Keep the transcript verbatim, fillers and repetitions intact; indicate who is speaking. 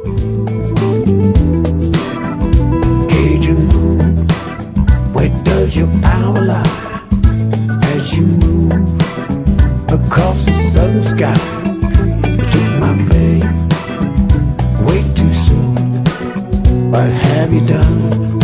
Speaker 1: Cajun moon, where does your power lie? As you move across the southern sky, you took my pain way too soon. What have you done?